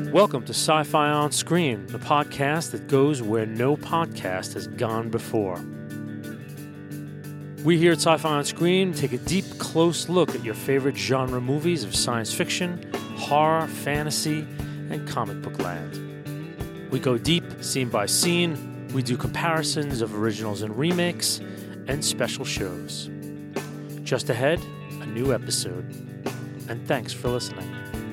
Welcome to Sci-Fi On Screen, the podcast that goes where no podcast has gone before. We here at Sci-Fi On Screen take a deep, close look at your favorite genre movies of science fiction, horror, fantasy, and comic book land. We go deep, scene by scene. We do comparisons of originals and remakes, and special shows. Just ahead, a new episode. And thanks for listening.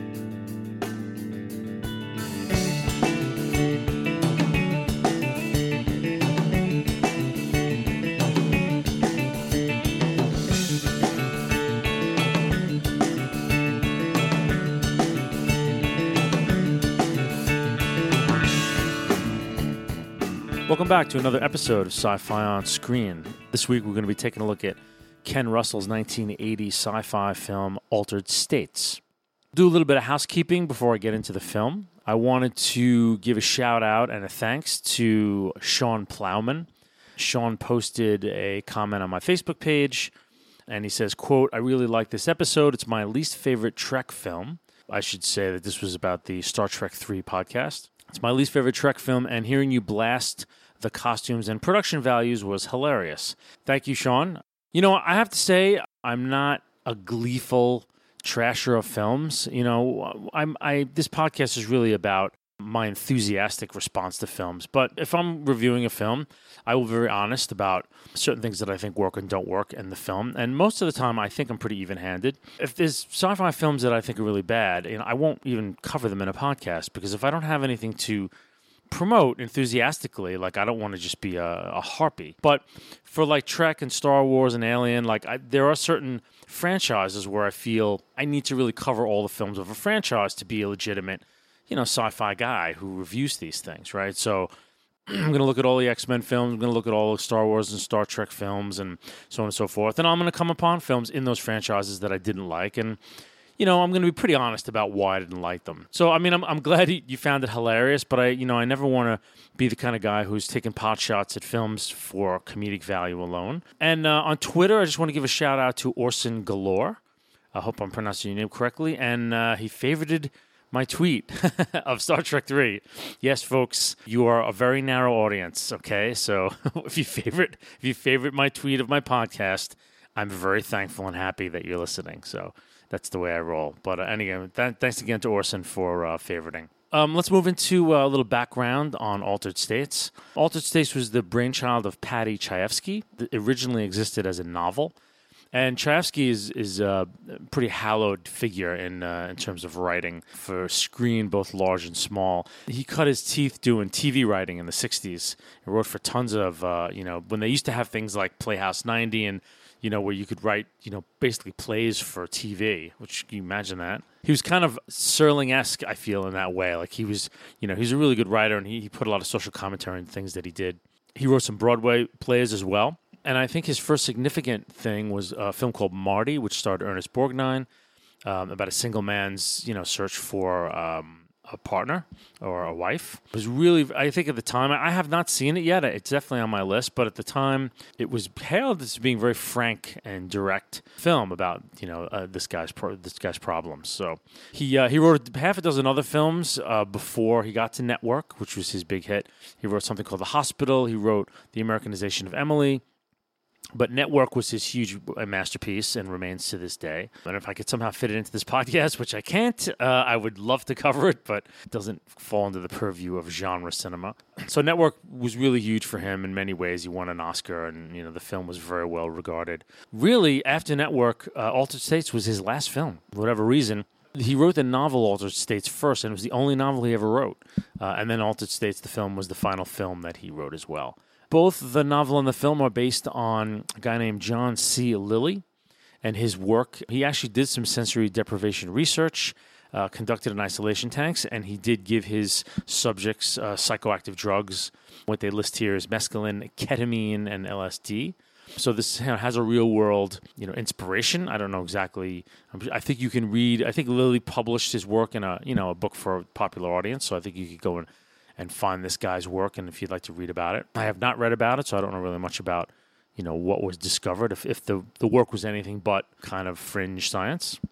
Welcome back to another episode of Sci-Fi On Screen. This week we're going to be taking a look at Ken Russell's 1980 sci-fi film Altered States. Do a little bit of housekeeping before I get into the film. I wanted to give a shout out and a thanks to Sean Plowman. Sean posted a comment on my Facebook page and he says, quote, "I really like this episode. It's my least favorite Trek film." I should say that this was about the Star Trek 3 podcast. It's my least favorite Trek film, and hearing you blast the costumes and production values was hilarious. Thank you, Sean. You know, I have to say, I'm not a gleeful trasher of films. You know, this podcast is really about my enthusiastic response to films. But if I'm reviewing a film, I will be very honest about certain things that I think work and don't work in the film. And most of the time, I think I'm pretty even-handed. If there's sci-fi films that I think are really bad, you know, I won't even cover them in a podcast because if I don't have anything to promote enthusiastically, like I don't want to just be a harpy. But for like Trek and Star Wars and Alien, there are certain franchises where I feel I need to really cover all the films of a franchise to be a legitimate, you know, sci-fi guy who reviews these things, right? So I'm going to look at all the X-Men films, I'm going to look at all the Star Wars and Star Trek films and so on and so forth. And I'm going to come upon films in those franchises that I didn't like. And, you know, I'm going to be pretty honest about why I didn't like them. So, I mean, I'm glad you found it hilarious, but I never want to be the kind of guy who's taking pot shots at films for comedic value alone. And on Twitter, I just want to give a shout out to Orson Galore. I hope I'm pronouncing your name correctly. And he favorited my tweet of Star Trek 3. Yes, folks, you are a very narrow audience, okay? So if you favorite my tweet of my podcast, I'm very thankful and happy that you're listening. So that's the way I roll. But anyway, thanks again to Orson for favoriting. Let's move into a little background on Altered States. Altered States was the brainchild of Paddy Chayefsky. It originally existed as a novel. And Chayefsky is a pretty hallowed figure in terms of writing for screen, both large and small. He cut his teeth doing TV writing in the 60s. He wrote for tons of, when they used to have things like Playhouse 90 and, you know, where you could write, you know, basically plays for TV, which can you imagine that? He was kind of Serling-esque, I feel, in that way. Like he was, you know, he's a really good writer and he put a lot of social commentary in things that he did. He wrote some Broadway plays as well. And I think his first significant thing was a film called Marty, which starred Ernest Borgnine, about a single man's, you know, search for a partner or a wife. It was really, I think at the time, I have not seen it yet. It's definitely on my list, but at the time, it was hailed as being a very frank and direct film about, you know, this guy's problems. So he wrote half a dozen other films before he got to Network, which was his big hit. He wrote something called The Hospital. He wrote The Americanization of Emily. But Network was his huge masterpiece and remains to this day. And if I could somehow fit it into this podcast, which I can't, I would love to cover it, but it doesn't fall into the purview of genre cinema. So Network was really huge for him in many ways. He won an Oscar, and you know the film was very well regarded. Really, after Network, Altered States was his last film. For whatever reason, he wrote the novel Altered States first, and it was the only novel he ever wrote. And then Altered States, the film, was the final film that he wrote as well. Both the novel and the film are based on a guy named John C. Lilly and his work. He actually did some sensory deprivation research, conducted in isolation tanks, and he did give his subjects psychoactive drugs. What they list here is mescaline, ketamine, and LSD. So this has a real-world, you know, inspiration. I don't know exactly. I think you can read. I think Lilly published his work in a book for a popular audience. So I think you could go and find this guy's work, and if you'd like to read about it. I have not read about it, so I don't know really much about, you know, what was discovered, if the work was anything but kind of fringe science.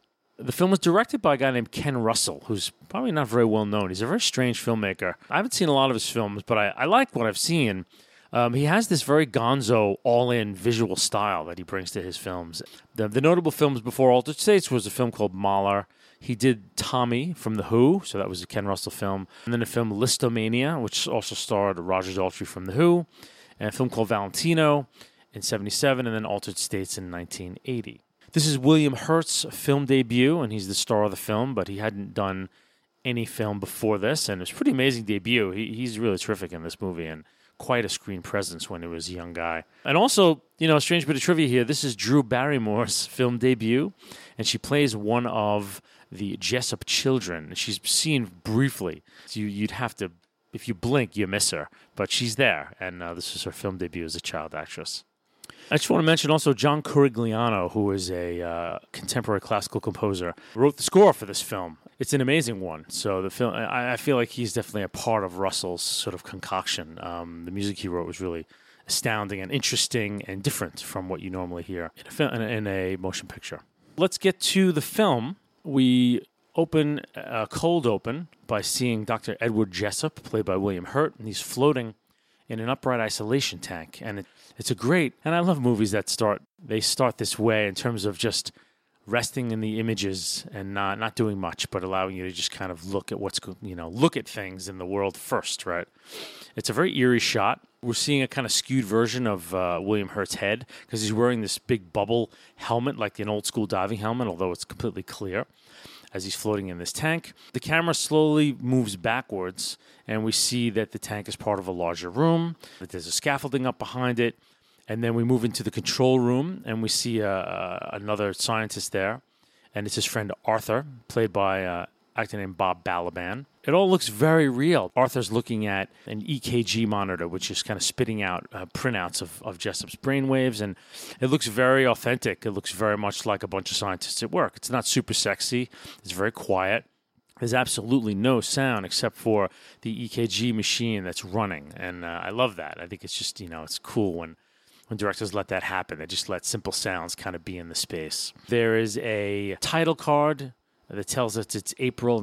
The film was directed by a guy named Ken Russell, who's probably not very well known. He's a very strange filmmaker. I haven't seen a lot of his films, but I like what I've seen. He has this very gonzo, all-in visual style that he brings to his films. The notable films before Altered States was a film called Mahler. He did Tommy from The Who, so that was a Ken Russell film. And then a film Listomania, which also starred Roger Daltrey from The Who. And a film called Valentino in 1977, and then Altered States in 1980. This is William Hurt's film debut, and he's the star of the film, but he hadn't done any film before this, and it was a pretty amazing debut. He's really terrific in this movie, and quite a screen presence when he was a young guy. And also, a strange bit of trivia here, this is Drew Barrymore's film debut, and she plays one of the Jessup children. She's seen briefly, so you'd have to, if you blink, you miss her, but she's there, and this is her film debut as a child actress. I just want to mention also John Corigliano, who is a contemporary classical composer, wrote the score for this film. It's an amazing one. So the film, I feel like he's definitely a part of Russell's sort of concoction. The music he wrote was really astounding and interesting and different from what you normally hear in a motion picture. Let's get to the film. We open a cold open by seeing Dr. Edward Jessup, played by William Hurt, and he's floating in an upright isolation tank. And it's a great, and I love movies that start this way in terms of just resting in the images and not doing much, but allowing you to just kind of look at things in the world first, right? It's a very eerie shot. We're seeing a kind of skewed version of William Hurt's head because he's wearing this big bubble helmet, like an old school diving helmet, although it's completely clear, as he's floating in this tank. The camera slowly moves backwards, and we see that the tank is part of a larger room, that there's a scaffolding up behind it, and then we move into the control room, and we see another scientist there, and it's his friend Arthur, played by an actor named Bob Balaban. It all looks very real. Arthur's looking at an EKG monitor, which is kind of spitting out printouts of Jessup's brainwaves, and it looks very authentic. It looks very much like a bunch of scientists at work. It's not super sexy. It's very quiet. There's absolutely no sound except for the EKG machine that's running, and I love that. I think it's just, it's cool when directors let that happen. They just let simple sounds kind of be in the space. There is a title card that tells us it's April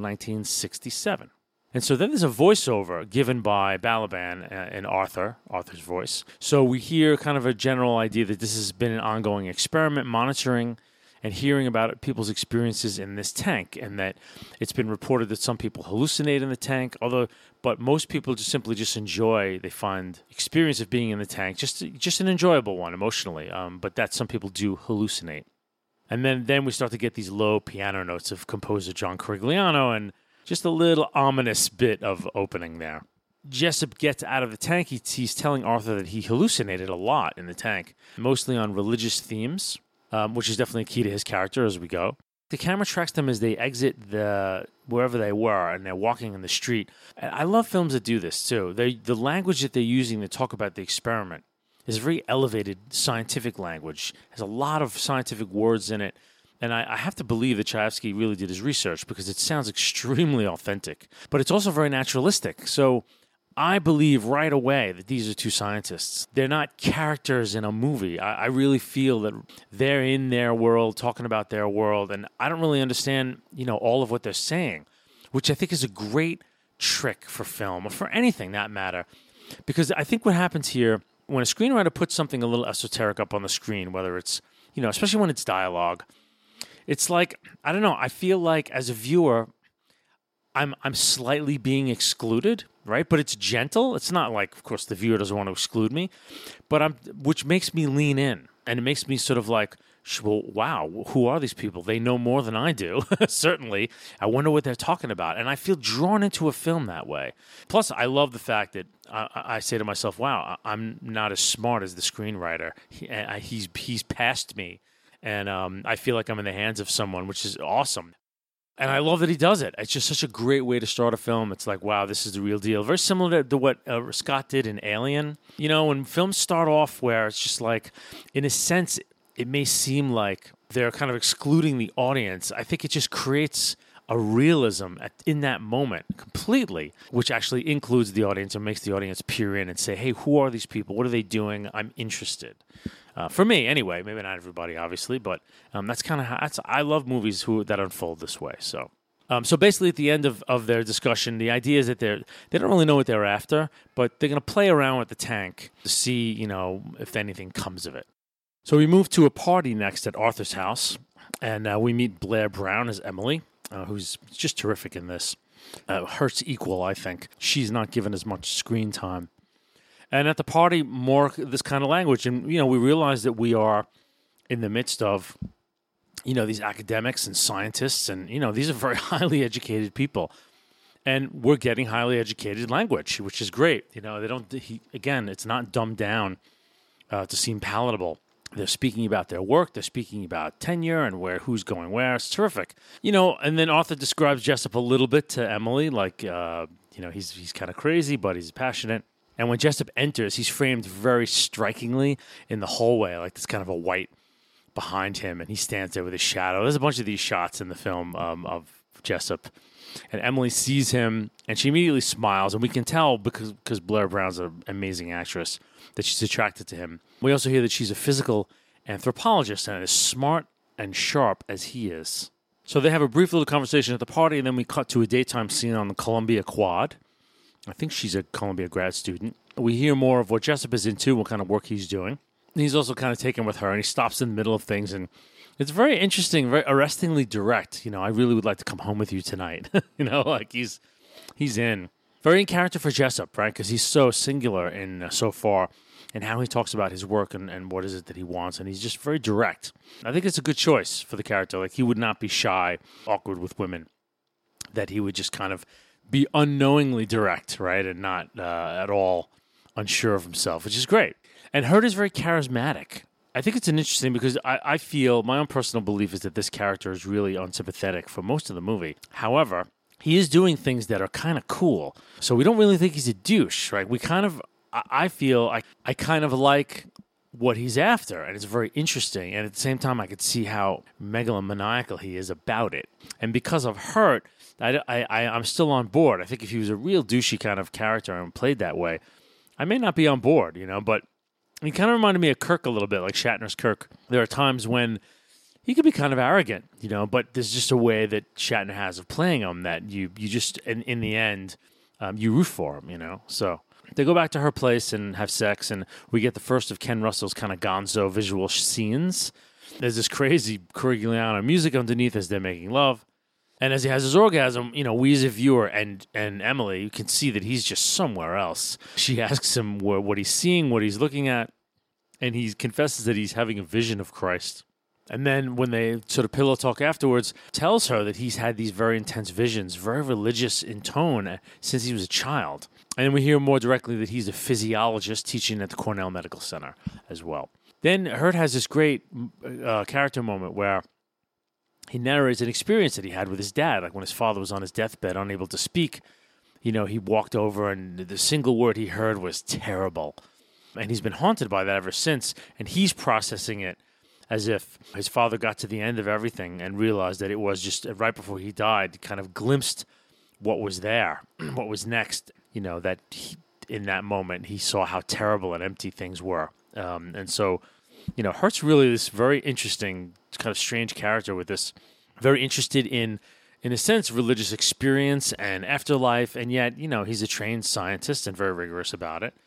1967. And so then there's a voiceover given by Balaban and Arthur's voice. So we hear kind of a general idea that this has been an ongoing experiment, monitoring and hearing about people's experiences in this tank, and that it's been reported that some people hallucinate in the tank, but most people just enjoy, they find experience of being in the tank just an enjoyable one emotionally, but that some people do hallucinate. And then we start to get these low piano notes of composer John Corigliano and just a little ominous bit of opening there. Jessup gets out of the tank. He's telling Arthur that he hallucinated a lot in the tank, mostly on religious themes, which is definitely key to his character as we go. The camera tracks them as they exit wherever they were, and they're walking in the street. I love films that do this, too. The language that they're using to talk about the experiment is very elevated scientific language. It has a lot of scientific words in it. And I have to believe that Chayefsky really did his research because it sounds extremely authentic. But it's also very naturalistic. So I believe right away that these are two scientists. They're not characters in a movie. I really feel that they're in their world, talking about their world, and I don't really understand, all of what they're saying, which I think is a great trick for film, or for anything that matter. Because I think what happens here, when a screenwriter puts something a little esoteric up on the screen, whether it's, especially when it's dialogue, it's like, I don't know, I feel like as a viewer, I'm slightly being excluded, right? But it's gentle. It's not like, of course, the viewer doesn't want to exclude me, but which makes me lean in, and it makes me sort of like, well, wow, who are these people? They know more than I do. Certainly. I wonder what they're talking about, and I feel drawn into a film that way. Plus, I love the fact that I say to myself, wow, I'm not as smart as the screenwriter. He's past me, and I feel like I'm in the hands of someone, which is awesome. And I love that he does it. It's just such a great way to start a film. It's like, wow, this is the real deal. Very similar to what Scott did in Alien. When films start off where it's just like, in a sense, it may seem like they're kind of excluding the audience. I think it just creates a realism in that moment completely, which actually includes the audience and makes the audience peer in and say, hey, who are these people? What are they doing? I'm interested. For me, anyway, maybe not everybody, obviously, but that's kind of how I love movies that unfold this way. So basically, at the end of their discussion, the idea is that they don't really know what they're after, but they're going to play around with the tank to see, if anything comes of it. So we move to a party next at Arthur's house, and we meet Blair Brown as Emily, who's just terrific in this. Hurt's equal, I think. She's not given as much screen time. And at the party, more this kind of language. And, we realize that we are in the midst of, these academics and scientists. And, these are very highly educated people. And we're getting highly educated language, which is great. Again, it's not dumbed down to seem palatable. They're speaking about their work. They're speaking about tenure and who's going where. It's terrific. And then Arthur describes Jessup a little bit to Emily, like, he's kind of crazy, but he's passionate. And when Jessup enters, he's framed very strikingly in the hallway, like this kind of a white behind him, and he stands there with his shadow. There's a bunch of these shots in the film of Jessup. And Emily sees him, and she immediately smiles, and we can tell because Blair Brown's an amazing actress that she's attracted to him. We also hear that she's a physical anthropologist and as smart and sharp as he is. So they have a brief little conversation at the party, and then we cut to a daytime scene on the Columbia Quad. I think she's a Columbia grad student. We hear more of what Jessup is into, what kind of work he's doing. And he's also kind of taken with her, and he stops in the middle of things, and it's very interesting, very arrestingly direct. I really would like to come home with you tonight. Like he's in. Very in character for Jessup, right? Because he's so singular in so far and how he talks about his work and what is it that he wants, and he's just very direct. I think it's a good choice for the character. Like, he would not be shy, awkward with women, that he would just kind of be unknowingly direct, right, and not at all unsure of himself, which is great. And Hurt is very charismatic. I think it's interesting because I feel, my own personal belief is that this character is really unsympathetic for most of the movie. However, he is doing things that are kind of cool. So we don't really think he's a douche, right? I feel I kind of like what he's after, and it's very interesting. And at the same time, I could see how megalomaniacal he is about it. And because of Hurt, I'm still on board. I think if he was a real douchey kind of character and played that way, I may not be on board, but he kind of reminded me of Kirk a little bit, like Shatner's Kirk. There are times when he could be kind of arrogant, but there's just a way that Shatner has of playing him that you just, in the end, you root for him, So they go back to her place and have sex, and we get the first of Ken Russell's kind of gonzo visual scenes. There's this crazy Corigliano music underneath as they're making love. And as he has his orgasm, we as a viewer and Emily, you can see that he's just somewhere else. She asks him what he's seeing, what he's looking at, and he confesses that he's having a vision of Christ. And then when they sort of pillow talk afterwards, tells her that he's had these very intense visions, very religious in tone since he was a child. And then we hear more directly that he's a physiologist teaching at the Cornell Medical Center as well. Then Hurt has this great character moment where he narrates an experience that he had with his dad, like when his father was on his deathbed, unable to speak. He walked over, and the single word he heard was terrible. And he's been haunted by that ever since, and he's processing it as if his father got to the end of everything and realized that it was just right before he died, kind of glimpsed what was there, what was next, that in that moment he saw how terrible and empty things were. And so, Hurt's really this very interesting, kind of strange character with this, very interested in a sense, religious experience and afterlife, and yet, he's a trained scientist and very rigorous about it.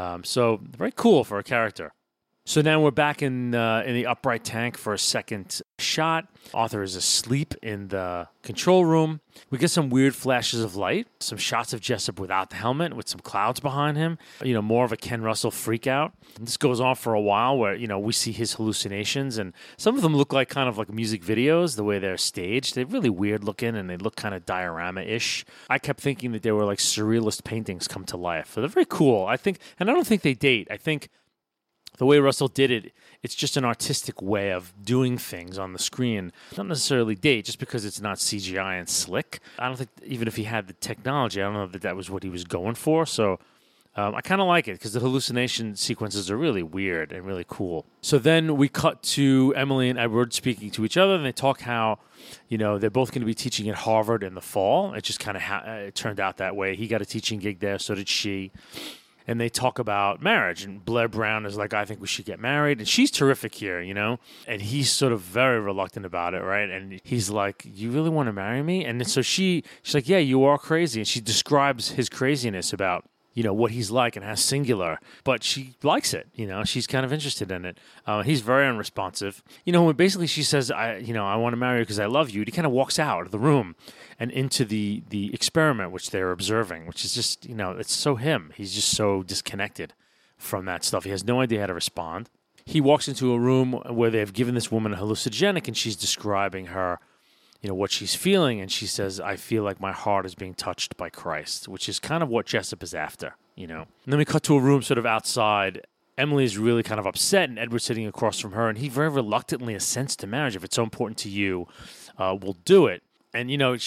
So very cool for a character. So now we're back in the upright tank for a second shot. Arthur is asleep in the control room. We get some weird flashes of light, some shots of Jessup without the helmet with some clouds behind him, more of a Ken Russell freak out. And this goes on for a while where, we see his hallucinations, and some of them look like kind of like music videos, the way they're staged. They're really weird looking, and they look kind of diorama-ish. I kept thinking that they were like surrealist paintings come to life. So they're very cool, I think, and I don't think they date. I think the way Russell did it, it's just an artistic way of doing things on the screen. Not necessarily date, just because it's not CGI and slick. I don't think, even if he had the technology, I don't know that was what he was going for. So I kind of like it because the hallucination sequences are really weird and really cool. So then we cut to Emily and Edward speaking to each other, and they talk how, they're both going to be teaching at Harvard in the fall. It just kind of it turned out that way. He got a teaching gig there, so did she. And they talk about marriage, and Blair Brown is like, I think we should get married. And she's terrific here, and he's sort of very reluctant about it, right? And he's like, you really want to marry me? And so she's like, yeah, you are crazy. And she describes his craziness about, what he's like and how singular, but she likes it, she's kind of interested in it. He's very unresponsive. When basically she says, I want to marry you because I love you, he kind of walks out of the room and into the experiment which they're observing, which is just, it's so him. He's just so disconnected from that stuff. He has no idea how to respond. He walks into a room where they've given this woman a hallucinogenic, and she's describing her, what she's feeling, and she says, I feel like my heart is being touched by Christ, which is kind of what Jessup is after, And then we cut to a room sort of outside. Emily is really kind of upset, and Edward's sitting across from her, and he very reluctantly assents to marriage. If it's so important to you, we'll do it. And,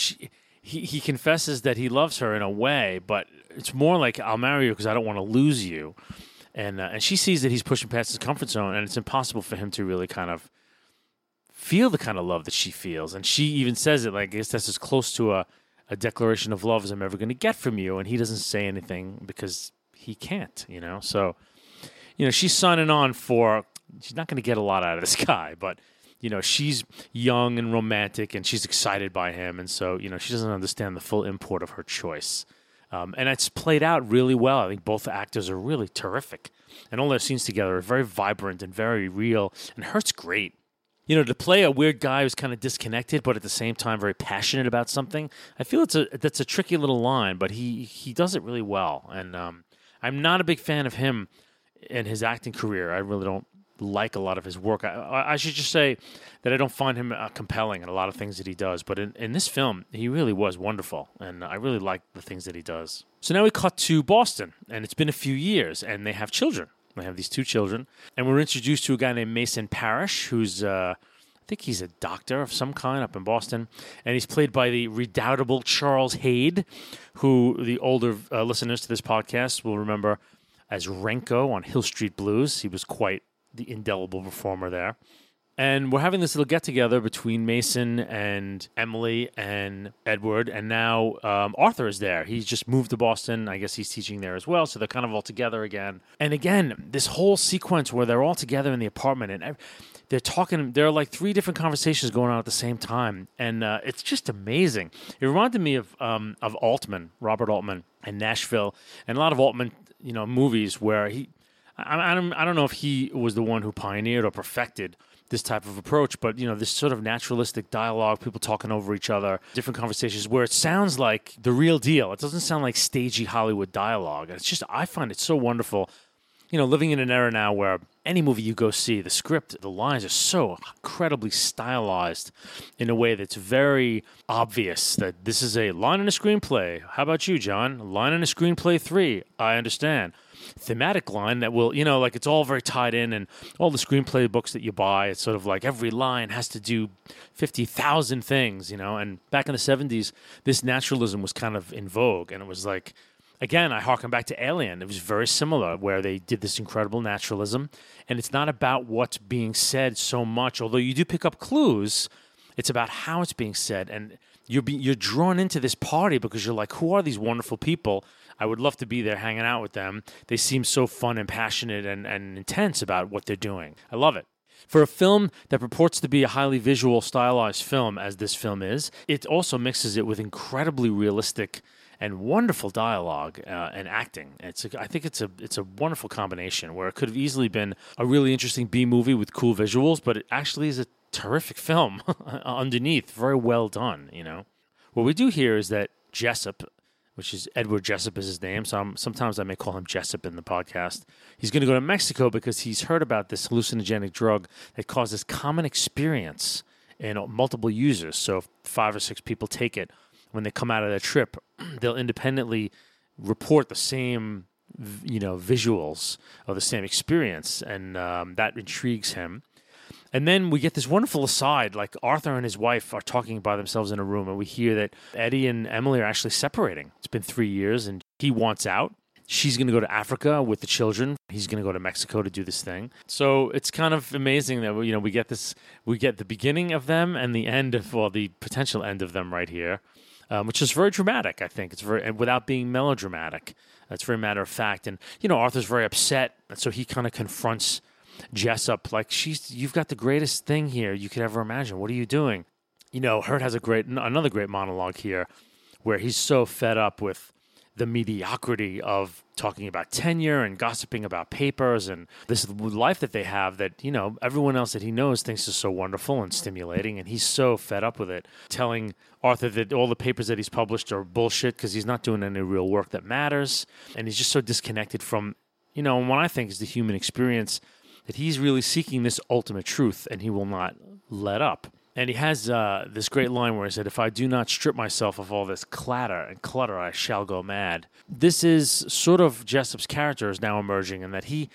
he confesses that he loves her in a way, but it's more like, I'll marry you because I don't want to lose you. And she sees that he's pushing past his comfort zone, and it's impossible for him to really kind of feel the kind of love that she feels. And she even says it, like, I guess that's as close to a declaration of love as I'm ever going to get from you. And he doesn't say anything because he can't, So, she's signing on she's not going to get a lot out of this guy, but, she's young and romantic and she's excited by him. And so, she doesn't understand the full import of her choice. And it's played out really well. I think both actors are really terrific. And all their scenes together are very vibrant and very real. And Hurt's great. To play a weird guy who's kind of disconnected, but at the same time very passionate about something, I feel that's a tricky little line, but he does it really well. And I'm not a big fan of him in his acting career. I really don't like a lot of his work. I should just say that I don't find him compelling in a lot of things that he does, but in this film, he really was wonderful, and I really like the things that he does. So now we cut to Boston, and it's been a few years, and they have children. They have these two children, and we're introduced to a guy named Mason Parrish, who's, I think he's a doctor of some kind up in Boston, and he's played by the redoubtable Charles Hayde, who the older listeners to this podcast will remember as Renko on Hill Street Blues. He was quite the indelible performer there. And we're having this little get-together between Mason and Emily and Edward, and now Arthur is there. He's just moved to Boston. I guess he's teaching there as well, so they're kind of all together again. And again, this whole sequence where they're all together in the apartment, and they're talking, there are like 3 different conversations going on at the same time, and it's just amazing. It reminded me of Altman, Robert Altman, and Nashville, and a lot of Altman, movies where I don't know if he was the one who pioneered or perfected this type of approach, but, this sort of naturalistic dialogue, people talking over each other, different conversations where it sounds like the real deal. It doesn't sound like stagey Hollywood dialogue. And it's just, I find it so wonderful, living in an era now where any movie you go see, the script, the lines are so incredibly stylized in a way that's very obvious that this is a line in a screenplay. How about you, John? A line in a screenplay 3. I understand. Thematic line that will, like it's all very tied in, and all the screenplay books that you buy, it's sort of like every line has to do 50,000 things, and back in the 70s, this naturalism was kind of in vogue, and it was like, again, I harken back to Alien. It was very similar, where they did this incredible naturalism, and it's not about what's being said so much, although you do pick up clues. It's about how it's being said, and you're drawn into this party because you're like, who are these wonderful people? I would love to be there hanging out with them. They seem so fun and passionate and intense about what they're doing. I love it. For a film that purports to be a highly visual, stylized film, as this film is, it also mixes it with incredibly realistic and wonderful dialogue and acting. I think it's a wonderful combination where it could have easily been a really interesting B movie with cool visuals, but it actually is a terrific film underneath. Very well done, What we do here is that Jessup, which is Edward Jessup is his name, so sometimes I may call him Jessup in the podcast. He's going to go to Mexico because he's heard about this hallucinogenic drug that causes common experience in multiple users. So if 5 or 6 people take it, when they come out of their trip, they'll independently report the same, visuals or the same experience, and that intrigues him. And then we get this wonderful aside, like Arthur and his wife are talking by themselves in a room, and we hear that Eddie and Emily are actually separating. It's been 3 years, and he wants out. She's going to go to Africa with the children. He's going to go to Mexico to do this thing. So it's kind of amazing that we get the beginning of them and the end of, well, the potential end of them right here, which is very dramatic. I think it's and without being melodramatic. It's very matter of fact. And Arthur's very upset, and so he kind of confronts Jessup like, you've got the greatest thing here you could ever imagine. What are you doing? Hurt has another great monologue here, where he's so fed up with the mediocrity of talking about tenure and gossiping about papers and this life that they have that, everyone else that he knows thinks is so wonderful and stimulating. And he's so fed up with it, telling Arthur that all the papers that he's published are bullshit because he's not doing any real work that matters. And he's just so disconnected from, what I think is the human experience, that he's really seeking this ultimate truth and he will not let up. And he has this great line where he said, "If I do not strip myself of all this clatter and clutter, I shall go mad." This is sort of Jessup's character is now emerging in that he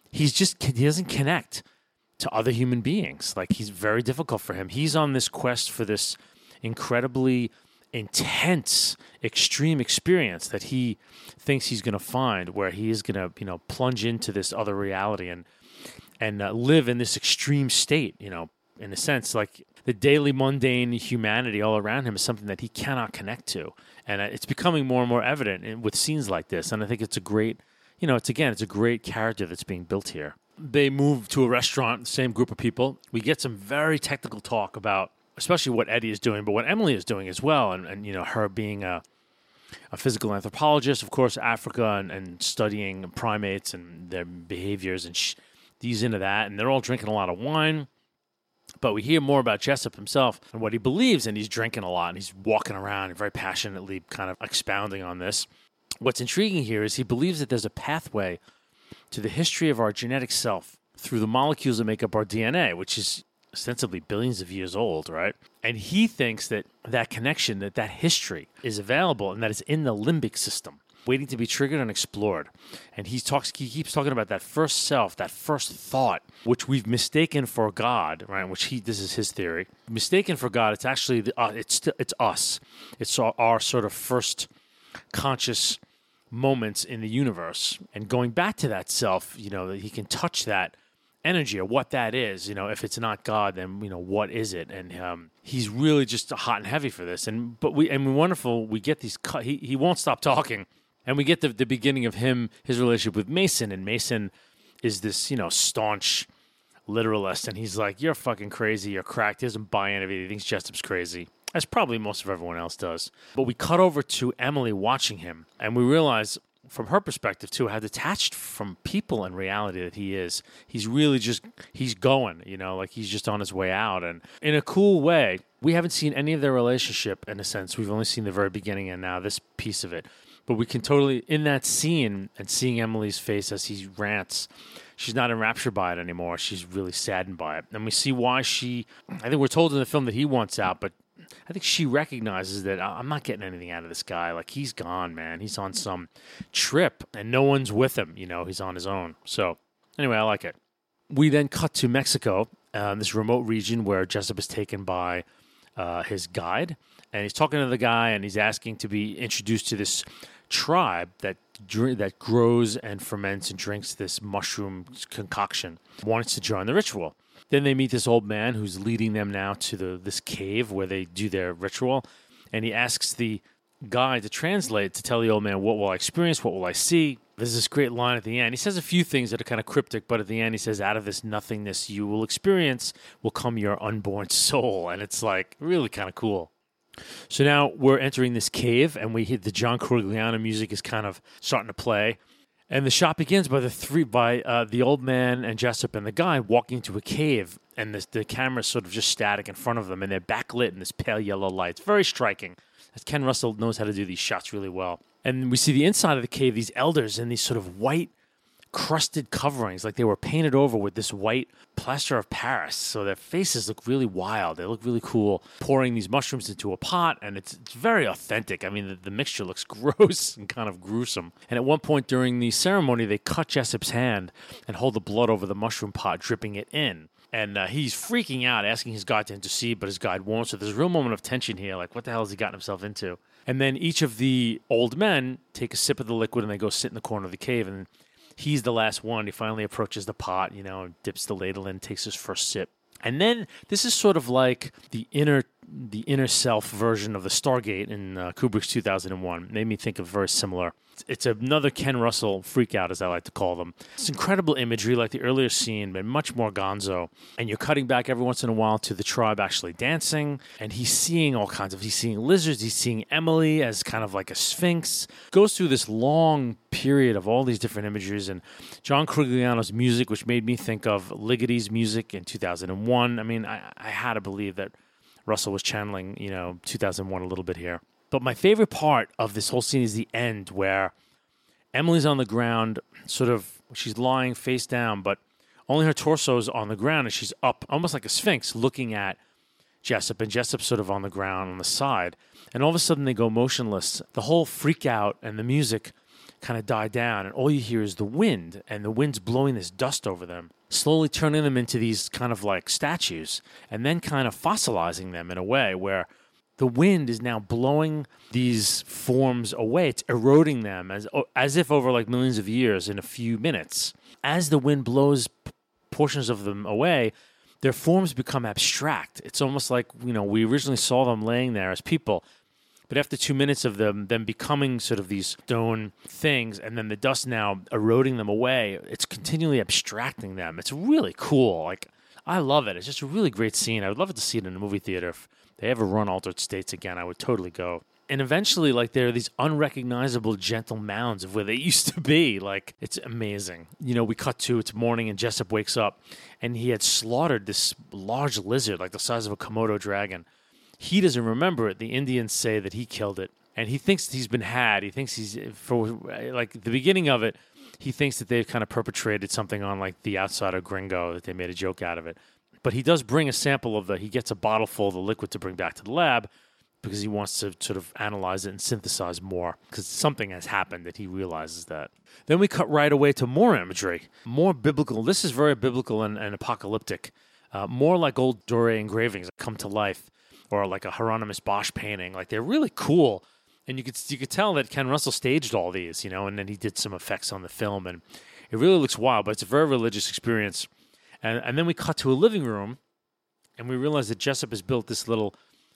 doesn't connect to other human beings. Like, he's very difficult for him. He's on this quest for this incredibly intense, extreme experience that he thinks he's going to find, where he is going to, plunge into this other reality and live in this extreme state, in a sense, like the daily mundane humanity all around him is something that he cannot connect to. And it's becoming more and more evident with scenes like this. And I think it's a great, it's a great character that's being built here. They move to a restaurant, same group of people. We get some very technical talk about, especially what Eddie is doing, but what Emily is doing as well. And her being a physical anthropologist, of course, Africa and studying primates and their behaviors. And he's into that. And they're all drinking a lot of wine. But we hear more about Jessup himself and what he believes, and he's drinking a lot, and he's walking around and very passionately kind of expounding on this. What's intriguing here is he believes that there's a pathway to the history of our genetic self through the molecules that make up our DNA, which is ostensibly billions of years old, right? And he thinks that connection, that history is available and that it's in the limbic system, waiting to be triggered and explored. And he keeps talking about that first self, that first thought, which we've mistaken for God, right? This is his theory. Mistaken for God, it's actually it's us. It's our sort of first conscious moments in the universe. And going back to that self, that he can touch that energy or what that is. If it's not God, then what is it? And he's really just hot and heavy for this. We get these cut. He won't stop talking. And we get the beginning of his relationship with Mason, and Mason is this, staunch literalist, and he's like, "You're fucking crazy, you're cracked." He doesn't buy any of it. He thinks Jessup's crazy, as probably most of everyone else does. But we cut over to Emily watching him, and we realize from her perspective, too, how detached from people and reality that he is. He's really he's going, like he's just on his way out. And in a cool way, we haven't seen any of their relationship, in a sense. We've only seen the very beginning and now this piece of it. But we can totally, in that scene, and seeing Emily's face as he rants, she's not enraptured by it anymore. She's really saddened by it. And we see why I think we're told in the film that he wants out, but I think she recognizes that I'm not getting anything out of this guy. Like, he's gone, man. He's on some trip, and no one's with him. He's on his own. So, anyway, I like it. We then cut to Mexico, this remote region where Jessup is taken by his guide. And he's talking to the guy, and he's asking to be introduced to this tribe that grows and ferments and drinks this mushroom concoction, wants to join the ritual. Then they meet this old man who's leading them now to this cave where they do their ritual, and he asks the guy to translate, to tell the old man, "What will I experience? What will I see?" There's this great line at the end. He says a few things that are kind of cryptic, but at the end he says, "Out of this nothingness you will experience will come your unborn soul," and it's like really kind of cool. So now we're entering this cave, and we hit the John Corigliano music is kind of starting to play. And the shot begins by the old man and Jessup and the guy walking to a cave, and the camera's sort of just static in front of them, and they're backlit in this pale yellow light. It's very striking. As Ken Russell knows how to do these shots really well. And we see the inside of the cave, these elders in these sort of white crusted coverings, like they were painted over with this white plaster of Paris. So their faces look really wild. They look really cool, pouring these mushrooms into a pot, and it's very authentic. I mean, the mixture looks gross and kind of gruesome. And at one point during the ceremony, they cut Jessup's hand and hold the blood over the mushroom pot, dripping it in. And he's freaking out, asking his guide to intercede, but his guide won't. So there's a real moment of tension here. Like, what the hell has he gotten himself into? And then each of the old men take a sip of the liquid and they go sit in the corner of the cave. And he's the last one. He finally approaches the pot, and dips the ladle in, takes his first sip. And then this is sort of like the inner self version of the Stargate in Kubrick's 2001. Made me think of very similar. It's another Ken Russell freakout, as I like to call them. It's incredible imagery, like the earlier scene, but much more gonzo. And you're cutting back every once in a while to the tribe actually dancing, and he's seeing he's seeing lizards, he's seeing Emily as kind of like a sphinx. Goes through this long period of all these different images, and John Corigliano's music, which made me think of Ligeti's music in 2001. I mean, I had to believe that Russell was channeling, 2001 a little bit here. But my favorite part of this whole scene is the end, where Emily's on the ground, she's lying face down, but only her torso's on the ground, and she's up, almost like a sphinx, looking at Jessup, and Jessup's sort of on the ground on the side. And all of a sudden they go motionless. The whole freak out and the music kind of die down, and all you hear is the wind, and the wind's blowing this dust over them, slowly turning them into these kind of like statues, and then kind of fossilizing them in a way where the wind is now blowing these forms away. It's eroding them as if over like millions of years in a few minutes. As the wind blows portions of them away, their forms become abstract. It's almost like, we originally saw them laying there as people. But after 2 minutes of them becoming sort of these stone things, and then the dust now eroding them away, it's continually abstracting them. It's really cool. Like, I love it. It's just a really great scene. I would love to see it in a movie theater. If they ever run Altered States again, I would totally go. And eventually, like, there are these unrecognizable gentle mounds of where they used to be. Like, it's amazing. We cut to, it's morning, and Jessup wakes up, and he had slaughtered this large lizard, like the size of a Komodo dragon. He doesn't remember it. The Indians say that he killed it, and he thinks he's been had. He thinks the beginning of it, he thinks that they've kind of perpetrated something on, like, the outsider gringo, that they made a joke out of it. But he does bring a sample he gets a bottle full of the liquid to bring back to the lab because he wants to sort of analyze it and synthesize more because something has happened that he realizes that. Then we cut right away to more imagery, more biblical. This is very biblical and apocalyptic, more like old Doré engravings that come to life, or like a Hieronymus Bosch painting. Like, they're really cool. And you could tell that Ken Russell staged all these, and then he did some effects on the film. And it really looks wild, but it's a very religious experience. And then we cut to a living room, and we realize that Jessup has built this little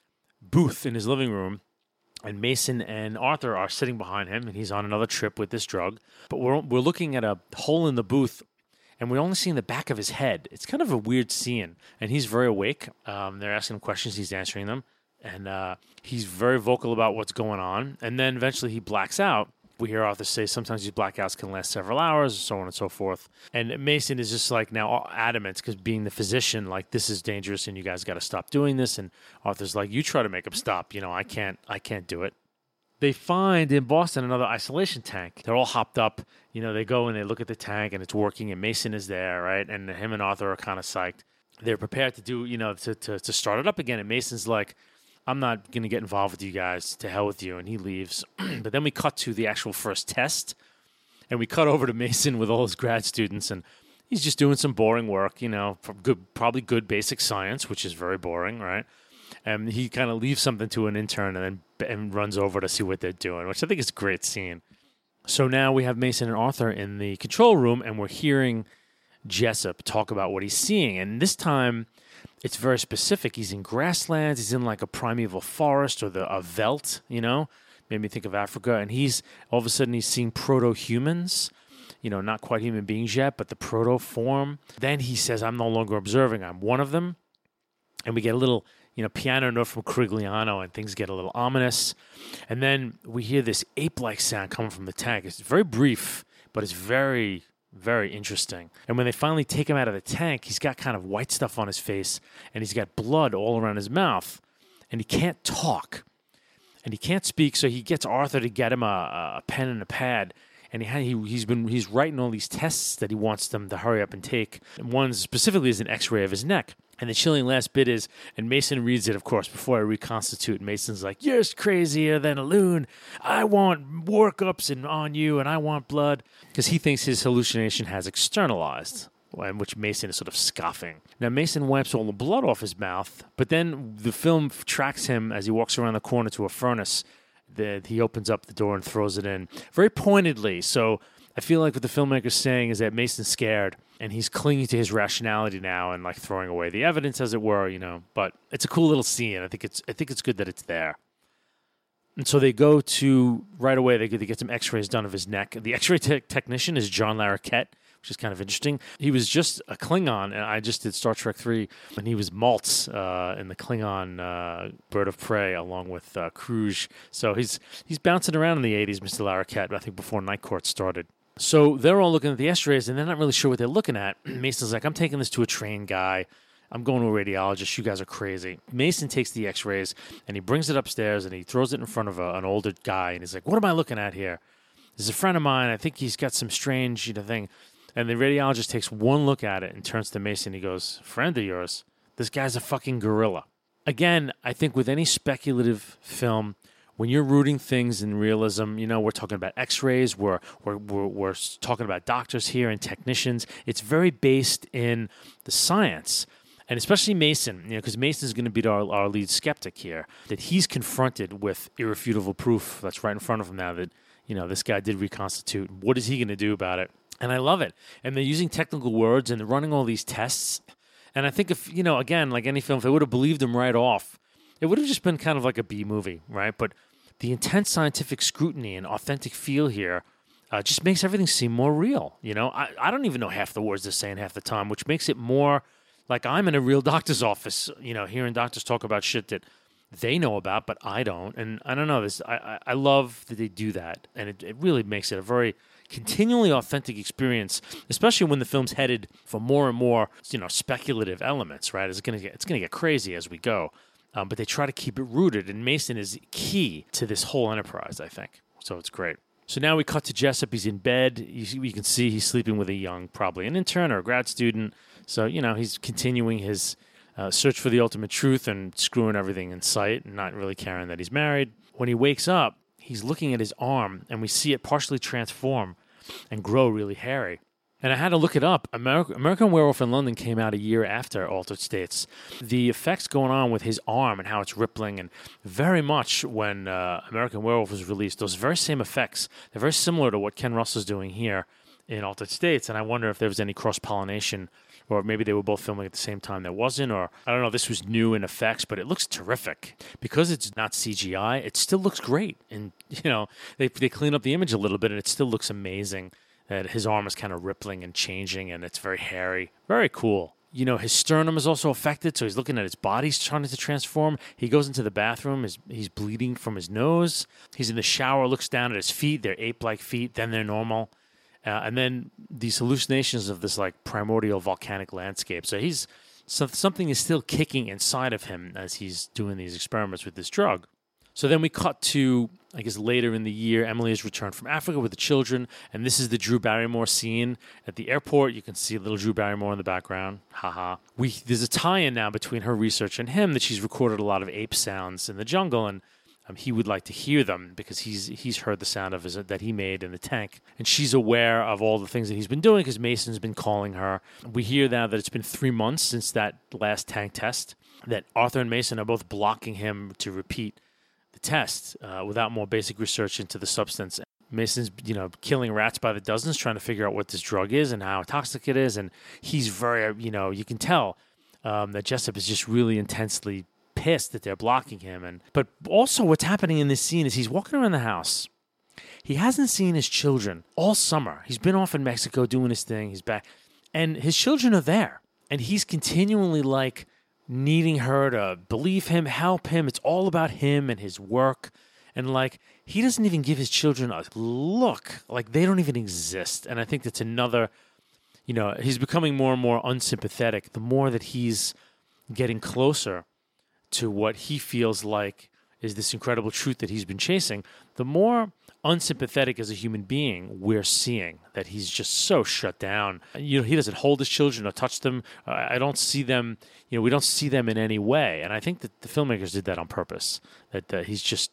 booth in his living room, and Mason and Arthur are sitting behind him, and he's on another trip with this drug. But we're looking at a hole in the booth, and we're only seeing the back of his head. It's kind of a weird scene, and he's very awake. They're asking him questions, he's answering them, and he's very vocal about what's going on. And then eventually he blacks out. We hear Arthur say sometimes these blackouts can last several hours, so on and so forth. And Mason is just like now adamant, because being the physician, like, this is dangerous and you guys got to stop doing this. And Arthur's like, you try to make him stop. I can't do it. They find in Boston another isolation tank. They're all hopped up. They go and they look at the tank and it's working, and Mason is there, right? And him and Arthur are kind of psyched. They're prepared to do, to start it up again. And Mason's like, I'm not going to get involved with you guys. To hell with you. And he leaves. But then we cut to the actual first test. And we cut over to Mason with all his grad students. And he's just doing some boring work, probably good basic science, which is very boring, right? And he kind of leaves something to an intern and runs over to see what they're doing, which I think is a great scene. So now we have Mason and Arthur in the control room, and we're hearing Jessup talk about what he's seeing. And this time, it's very specific. He's in grasslands. He's in like a primeval forest or a veldt, Made me think of Africa. And all of a sudden, he's seeing proto-humans, not quite human beings yet, but the proto-form. Then he says, I'm no longer observing. I'm one of them. And we get a little, piano note from Corigliano, and things get a little ominous. And then we hear this ape-like sound coming from the tank. It's very brief, but it's very, very interesting. And when they finally take him out of the tank, he's got kind of white stuff on his face, and he's got blood all around his mouth, and he can't talk, and he can't speak. So he gets Arthur to get him a pen and a pad, and he's writing all these tests that he wants them to hurry up and take. And one specifically is an X-ray of his neck. And the chilling last bit is, and Mason reads it, of course, before I reconstitute. Mason's like, you're crazier than a loon. I want workups on you, and I want blood. Because he thinks his hallucination has externalized. in which Mason is sort of scoffing. Now, Mason wipes all the blood off his mouth, but then the film tracks him as he walks around the corner to a furnace. He opens up the door and throws it in very pointedly. So I feel like what the filmmaker's saying is that Mason's scared and he's clinging to his rationality now and like throwing away the evidence, as it were, you know. But it's a cool little scene. I think it's good that it's there. And so they go to right away. They get some X-rays done of his neck. The X-ray technician is John Larroquette, which is kind of interesting. He was just a Klingon, and I just did Star Trek 3, and he was Maltz in the Klingon Bird of Prey, along with Kruge. So he's bouncing around in the 80s, Mr. Larroquette, I think before Night Court started. So they're all looking at the X-rays, and they're not really sure what they're looking at. Mason's like, I'm taking this to a trained guy. I'm going to a radiologist. You guys are crazy. Mason takes the X-rays, and he brings it upstairs, and he throws it in front of an older guy, and he's like, what am I looking at here? This is a friend of mine. I think he's got some strange, thing. And the radiologist takes one look at it and turns to Mason. He goes, friend of yours, this guy's a fucking gorilla. Again, I think with any speculative film, when you're rooting things in realism, we're talking about X-rays, we're talking about doctors here and technicians. It's very based in the science. And especially Mason, because Mason's going to be our lead skeptic here, that he's confronted with irrefutable proof that's right in front of him now that, this guy did reconstitute. What is he going to do about it? And I love it. And they're using technical words and they're running all these tests. And I think if, again, like any film, if they would have believed him right off, it would have just been kind of like a B movie, right? But the intense scientific scrutiny and authentic feel here just makes everything seem more real. I don't even know half the words they're saying half the time, which makes it more like I'm in a real doctor's office, hearing doctors talk about shit that they know about, but I don't. And I don't know, this. I love that they do that. And it really makes it a very continually authentic experience, especially when the film's headed for more and more, speculative elements, right? It's gonna get crazy as we go. But they try to keep it rooted, and Mason is key to this whole enterprise, I think. So it's great. So now we cut to Jessup. He's in bed. You can see he's sleeping with a young, probably an intern or a grad student. So, he's continuing his search for the ultimate truth and screwing everything in sight and not really caring that he's married. When he wakes up, he's looking at his arm, and we see it partially transform and grow really hairy. And I had to look it up. American Werewolf in London came out a year after Altered States. The effects going on with his arm and how it's rippling, and very much when American Werewolf was released, those very same effects, they're very similar to what Ken Russell's doing here in Altered States. And I wonder if there was any cross-pollination, or maybe they were both filming at the same time. There wasn't, or I don't know, this was new in effects, but it looks terrific. Because it's not CGI, it still looks great. And, they clean up the image a little bit, and it still looks amazing. That his arm is kind of rippling and changing, and it's very hairy. Very cool. His sternum is also affected, so he's looking at his body trying to transform. He goes into the bathroom. He's bleeding from his nose. He's in the shower, looks down at his feet. They're ape-like feet. Then they're normal. And then these hallucinations of this like primordial volcanic landscape. So something is still kicking inside of him as he's doing these experiments with this drug. So then we cut to, I guess, later in the year. Emily has returned from Africa with the children, and this is the Drew Barrymore scene at the airport. You can see little Drew Barrymore in the background. Haha. There's a tie-in now between her research and him that she's recorded a lot of ape sounds in the jungle, and he would like to hear them because he's heard the sound of that he made in the tank. And she's aware of all the things that he's been doing because Mason's been calling her. We hear now that it's been 3 months since that last tank test, that Arthur and Mason are both blocking him to repeat the test without more basic research into the substance. Mason's, killing rats by the dozens, trying to figure out what this drug is and how toxic it is. And he's very, you can tell that Jessup is just really intensely pissed that they're blocking him. But also what's happening in this scene is he's walking around the house. He hasn't seen his children all summer. He's been off in Mexico doing his thing. He's back. And his children are there. And he's continually needing her to believe him, help him. It's all about him and his work. And he doesn't even give his children a look. They don't even exist. And I think that's another, he's becoming more and more unsympathetic the more that he's getting closer to what he feels like is this incredible truth that he's been chasing. The more unsympathetic as a human being we're seeing, that he's just so shut down. He doesn't hold his children or touch them. I don't see them, we don't see them in any way. And I think that the filmmakers did that on purpose, that he's just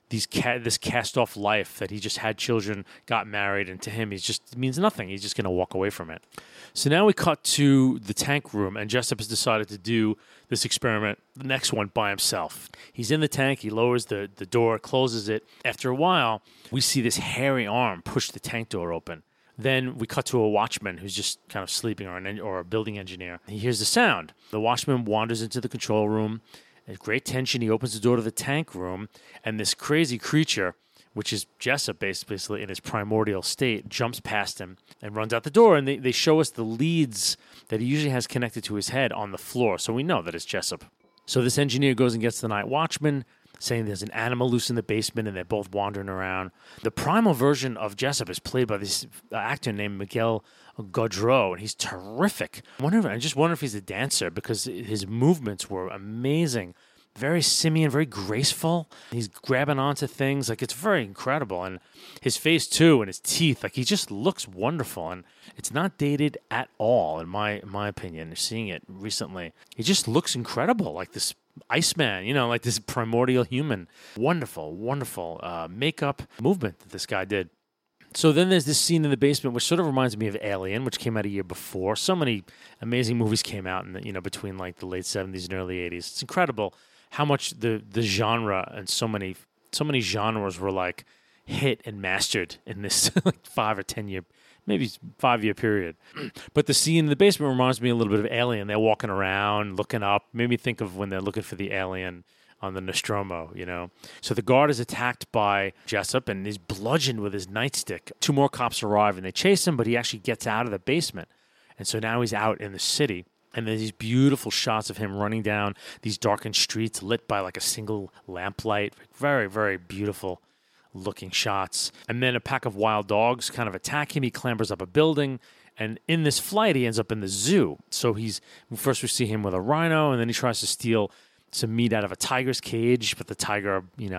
this cast off life that he just had children, got married, and to him it means nothing. He's just going to walk away from it. So now we cut to the tank room, and Jessup has decided to do this experiment, the next one, by himself. He's in the tank. He lowers the door, closes it. After a while, we see this hairy arm push the tank door open. Then we cut to a watchman who's just kind of sleeping, or a building engineer. He hears the sound. The watchman wanders into the control room. There's great tension. He opens the door to the tank room, and this crazy creature, which is Jessup basically in his primordial state, jumps past him and runs out the door. And they show us the leads that he usually has connected to his head on the floor, so we know that it's Jessup. So this engineer goes and gets the night watchman, saying there's an animal loose in the basement, and they're both wandering around. The primal version of Jessup is played by this actor named Miguel Gaudreau, and he's terrific. I just wonder if he's a dancer, because his movements were amazing. Very simian, very graceful. He's grabbing onto things. Like, it's very incredible. And his face, too, and his teeth, like, he just looks wonderful. And it's not dated at all, in my opinion, seeing it recently. He just looks incredible, like this Iceman, like this primordial human. Wonderful, wonderful makeup movement that this guy did. So then there's this scene in the basement, which sort of reminds me of Alien, which came out a year before. So many amazing movies came out in between like the late 70s and early 80s. It's incredible how much the genre and so many genres were like hit and mastered in this like 5 or 10 year, maybe 5 year period. But the scene in the basement reminds me a little bit of Alien. They're walking around, looking up. Made me think of when they're looking for the alien on the Nostromo, So the guard is attacked by Jessup, and he's bludgeoned with his nightstick. 2 more cops arrive, and they chase him, but he actually gets out of the basement. And so now he's out in the city. And there's these beautiful shots of him running down these darkened streets lit by like a single lamplight. Very, very beautiful looking shots. And then a pack of wild dogs kind of attack him. He clambers up a building. And in this flight, he ends up in the zoo. So first we see him with a rhino, and then he tries to steal some meat out of a tiger's cage, but the tiger,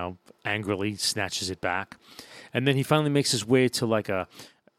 angrily snatches it back. And then he finally makes his way to like a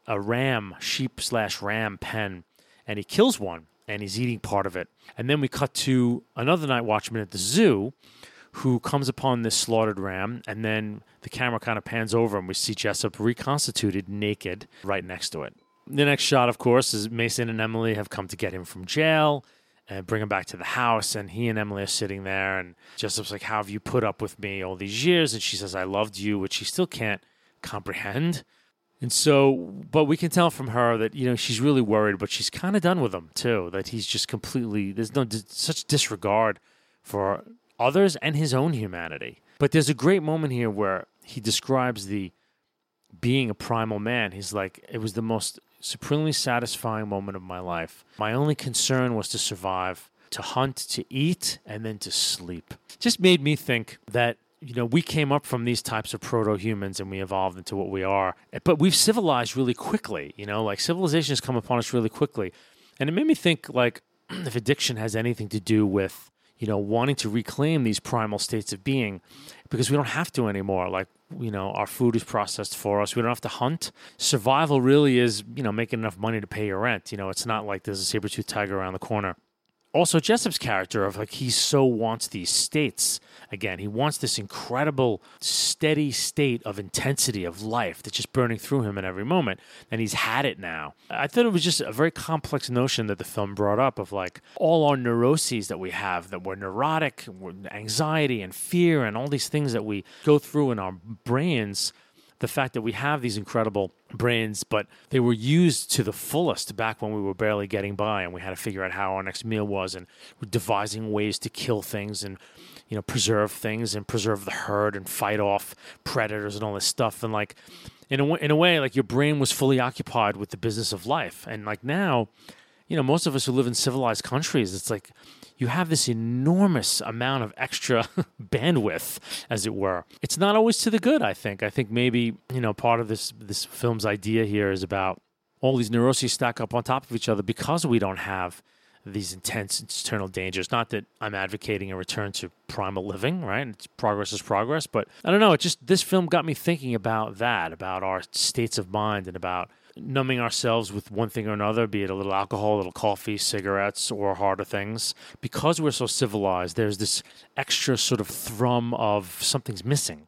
sheep/ram pen, and he kills one, and he's eating part of it. And then we cut to another night watchman at the zoo who comes upon this slaughtered ram, and then the camera kind of pans over, and we see Jessup reconstituted naked right next to it. The next shot, of course, is Mason and Emily have come to get him from jail and bring him back to the house, and he and Emily are sitting there, and Jessup's like, how have you put up with me all these years? And she says, I loved you, which she still can't comprehend. And so, but we can tell from her that, she's really worried, but she's kind of done with him, too, that he's just completely, there's such disregard for others and his own humanity. But there's a great moment here where he describes being a primal man. He's like, it was the most supremely satisfying moment of my life. My only concern was to survive, to hunt, to eat, and then to sleep. Just made me think that, we came up from these types of proto-humans and we evolved into what we are. But we've civilized really quickly, like civilization has come upon us really quickly. And it made me think, like, if addiction has anything to do with, wanting to reclaim these primal states of being, because we don't have to anymore. Like, our food is processed for us. We don't have to hunt. Survival really is, making enough money to pay your rent. It's not like there's a saber-toothed tiger around the corner. Also, Jessup's character of like he so wants these states. Again, he wants this incredible, steady state of intensity of life that's just burning through him in every moment. And he's had it now. I thought it was just a very complex notion that the film brought up of like all our neuroses that we have, that we're neurotic, anxiety and fear and all these things that we go through in our brains. The fact that we have these incredible brains, but they were used to the fullest back when we were barely getting by and we had to figure out how our next meal was, and we're devising ways to kill things and, preserve things and preserve the herd and fight off predators and all this stuff. And like, in a way, like your brain was fully occupied with the business of life. And like now, most of us who live in civilized countries, it's like you have this enormous amount of extra bandwidth, as it were. It's not always to the good, I think. I think maybe, part of this film's idea here is about all these neuroses stack up on top of each other because we don't have these intense external dangers. Not that I'm advocating a return to primal living, right? Progress is progress. But I don't know, this film got me thinking about that, about our states of mind and about numbing ourselves with one thing or another, be it a little alcohol, a little coffee, cigarettes, or harder things. Because we're so civilized, there's this extra sort of thrum of something's missing.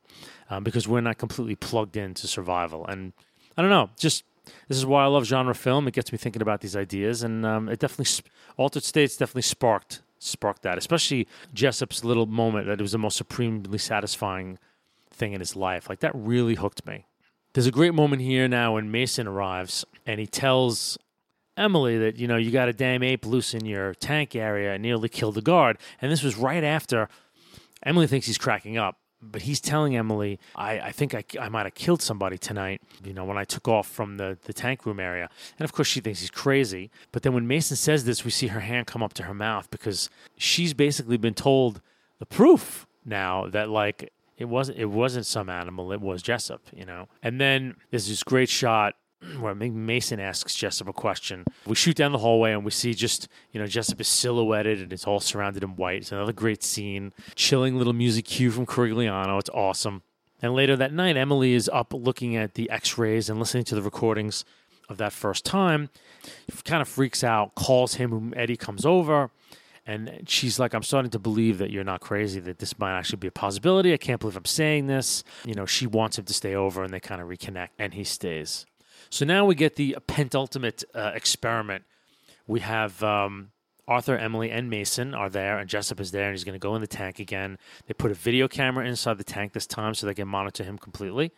because we're not completely plugged into survival. And I don't know, just this is why I love genre film. It gets me thinking about these ideas, and it definitely Altered States definitely sparked that, especially Jessup's little moment that it was the most supremely satisfying thing in his life. Like, that really hooked me. There's a great moment here now when Mason arrives and he tells Emily that, you got a damn ape loose in your tank area and nearly killed the guard. And this was right after Emily thinks he's cracking up. But he's telling Emily, I think I might have killed somebody tonight, when I took off from the tank room area. And of course she thinks he's crazy. But then when Mason says this, we see her hand come up to her mouth because she's basically been told the proof now that, like, it wasn't some animal, it was Jessup, And then there's this great shot where Mason asks Jessup a question. We shoot down the hallway and we see just, Jessup is silhouetted and it's all surrounded in white. It's another great scene. Chilling little music cue from Corigliano. It's awesome. And later that night, Emily is up looking at the x-rays and listening to the recordings of that first time. Kind of freaks out, calls him when Eddie comes over. And she's like, I'm starting to believe that you're not crazy, that this might actually be a possibility. I can't believe I'm saying this. She wants him to stay over and they kind of reconnect and he stays. So now we get the penultimate experiment. We have Arthur, Emily, and Mason are there, and Jessup is there, and he's going to go in the tank again. They put a video camera inside the tank this time so they can monitor him completely.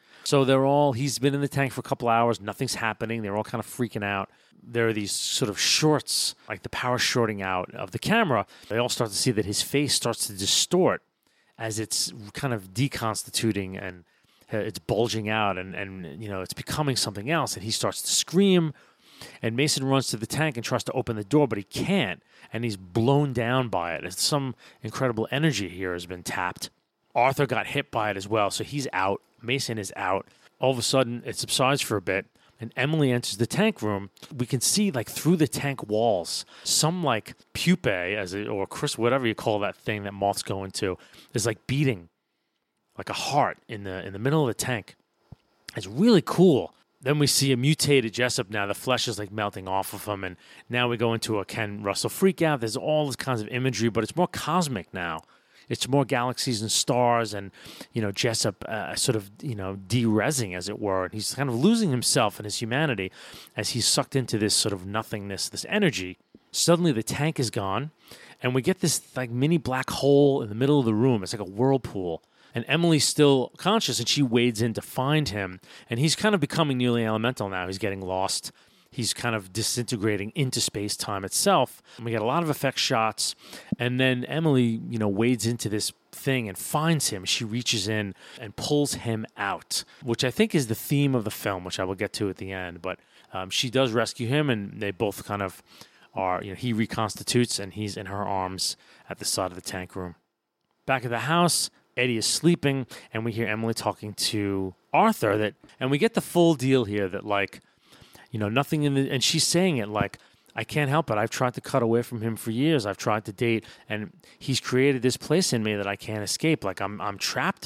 So he's been in the tank for a couple hours. Nothing's happening. They're all kind of freaking out. There are these sort of shorts, like the power shorting out of the camera. They all start to see that his face starts to distort as it's kind of deconstituting and it's bulging out and it's becoming something else. And he starts to scream. And Mason runs to the tank and tries to open the door, but he can't. And he's blown down by it. It's some incredible energy here has been tapped. Arthur got hit by it as well, so he's out. Mason is out. All of a sudden, it subsides for a bit. And Emily enters the tank room. We can see, like, through the tank walls, some, like, pupae, or whatever you call that thing that moths go into, is, like, beating like a heart in the middle of the tank. It's really cool. Then we see a mutated Jessup now. The flesh is, like, melting off of him. And now we go into a Ken Russell freakout. There's all this kinds of imagery, but it's more cosmic now. It's more galaxies and stars and, Jessup sort of, de-resing, as it were. And he's kind of losing himself and his humanity as he's sucked into this sort of nothingness, this energy. Suddenly the tank is gone, and we get this, like, mini black hole in the middle of the room. It's like a whirlpool. And Emily's still conscious, and she wades in to find him. And he's kind of becoming nearly elemental now. He's getting lost. He's kind of disintegrating into space-time itself. And we get a lot of effect shots. And then Emily, wades into this thing and finds him. She reaches in and pulls him out, which I think is the theme of the film, which I will get to at the end. But she does rescue him, and they both kind of are, he reconstitutes, and he's in her arms at the side of the tank room. Back at the house, Eddie is sleeping, and we hear Emily talking to Arthur, and we get the full deal here that, like, nothing and she's saying it like, I can't help it. I've tried to cut away from him for years. I've tried to date, and he's created this place in me that I can't escape. Like, I'm trapped.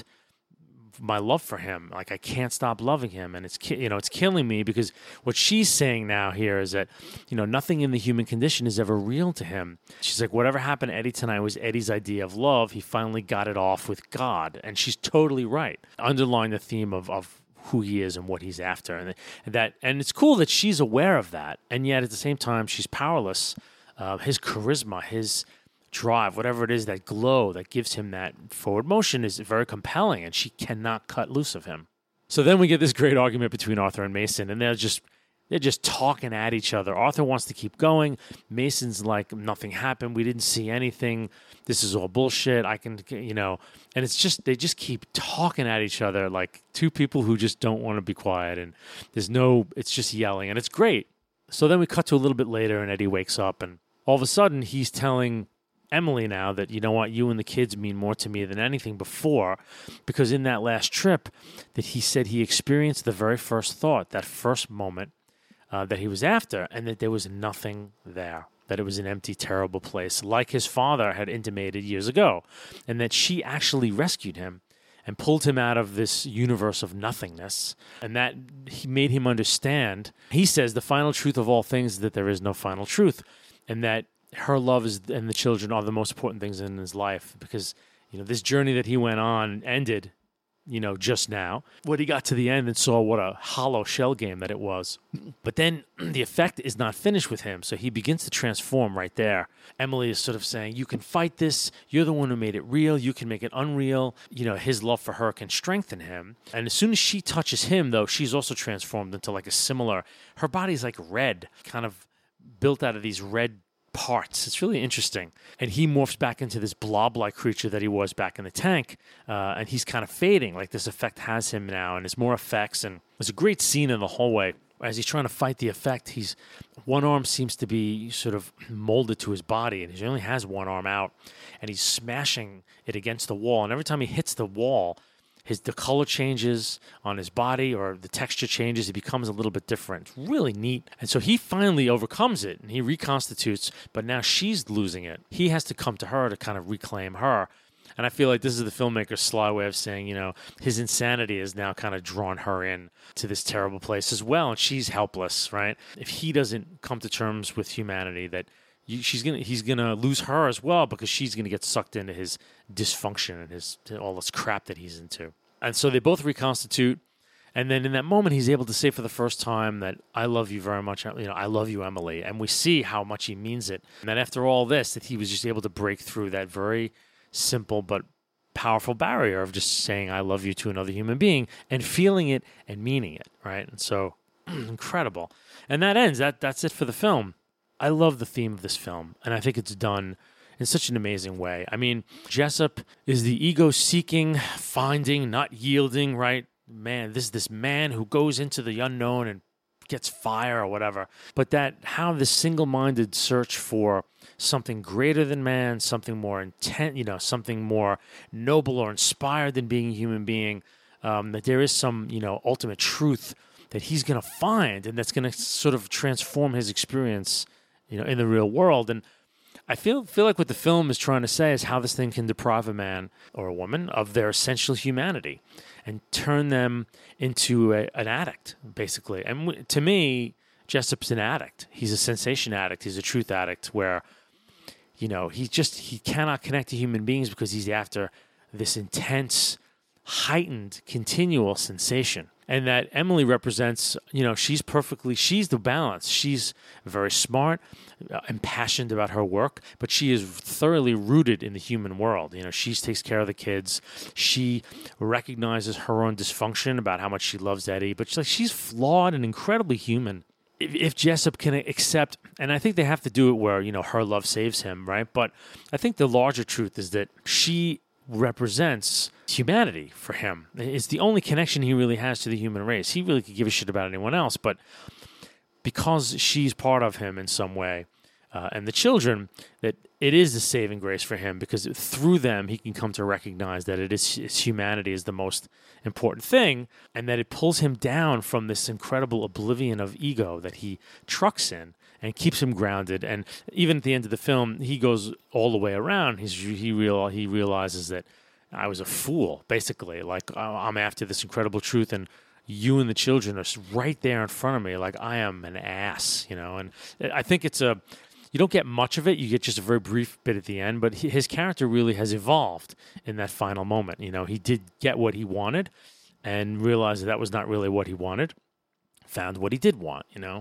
My love for him, like, I can't stop loving him, and it's killing me, because what she's saying now here is that nothing in the human condition is ever real to him. She's like, whatever happened to Eddie tonight was Eddie's idea of love. He finally got it off with God, and she's totally right. Underlying the theme of who he is and what he's after, and it's cool that she's aware of that, and yet at the same time she's powerless. His charisma, his drive, whatever it is, that glow that gives him that forward motion is very compelling, and she cannot cut loose of him. So then we get this great argument between Arthur and Mason, and they're just talking at each other. Arthur wants to keep going. Mason's like, nothing happened. We didn't see anything. This is all bullshit. And it's just, they just keep talking at each other like two people who just don't want to be quiet, and it's just yelling, and it's great. So then we cut to a little bit later, and Eddie wakes up, and all of a sudden he's telling Emily now that, you and the kids mean more to me than anything before, because in that last trip that he said he experienced the very first thought, that first moment that he was after, and that there was nothing there, that it was an empty, terrible place, like his father had intimated years ago, and that she actually rescued him and pulled him out of this universe of nothingness, and that he made him understand. He says the final truth of all things is that there is no final truth, and that her love and the children are the most important things in his life, because this journey that he went on ended just now. When he got to the end and saw what a hollow shell game that it was. But then the effect is not finished with him, so he begins to transform right there. Emily is sort of saying, you can fight this. You're the one who made it real. You can make it unreal. His love for her can strengthen him. And as soon as she touches him, though, she's also transformed into like a similar, her body's like red, kind of built out of these red parts. It's really interesting. And he morphs back into this blob-like creature that he was back in the tank, and he's kind of fading. Like this effect has him now, and there's more effects. And there's a great scene in the hallway as he's trying to fight the effect. One arm seems to be sort of molded to his body, and he only has one arm out, and he's smashing it against the wall. And every time he hits the wall, the color changes on his body, or the texture changes. It becomes a little bit different. It's really neat. And so he finally overcomes it, and he reconstitutes, but now she's losing it. He has to come to her to kind of reclaim her. And I feel like this is the filmmaker's sly way of saying, his insanity has now kind of drawn her in to this terrible place as well, and she's helpless, right? If he doesn't come to terms with humanity, that he's gonna lose her as well, because she's gonna get sucked into his dysfunction and all this crap that he's into. And so they both reconstitute, and then in that moment he's able to say for the first time that I love you very much. I love you, Emily. And we see how much he means it. And that after all this, that he was just able to break through that very simple but powerful barrier of just saying I love you to another human being and feeling it and meaning it, right? And so incredible. And that ends. That's it for the film. I love the theme of this film, and I think it's done in such an amazing way. I mean, Jessup is the ego-seeking, finding, not yielding, right? Man, this man who goes into the unknown and gets fire or whatever. But how this single-minded search for something greater than man, something more intent, something more noble or inspired than being a human being, that there is some, ultimate truth that he's going to find, and that's going to sort of transform his experience in the real world. And I feel like what the film is trying to say is how this thing can deprive a man or a woman of their essential humanity and turn them into an addict, basically. And to me, Jessup's an addict. He's a sensation addict. He's a truth addict where, he cannot connect to human beings because he's after this intense, heightened, continual sensation. And that Emily represents, she's the balance. She's very smart, impassioned about her work, but she is thoroughly rooted in the human world. She takes care of the kids. She recognizes her own dysfunction about how much she loves Eddie, but she's flawed and incredibly human. If Jessup can accept, and I think they have to do it where, her love saves him, right? But I think the larger truth is that she represents humanity for him. It's the only connection he really has to the human race. He really could give a shit about anyone else, but because she's part of him in some way, and the children, that it is the saving grace for him, because through them he can come to recognize that his humanity is the most important thing, and that it pulls him down from this incredible oblivion of ego that he trucks in and keeps him grounded. And even at the end of the film, he goes all the way around. He realizes that I was a fool, basically. Like, I'm after this incredible truth, and you and the children are right there in front of me. Like, I am an ass, And I think you don't get much of it. You get just a very brief bit at the end, but his character really has evolved in that final moment. He did get what he wanted and realized that was not really what he wanted. Found what he did want,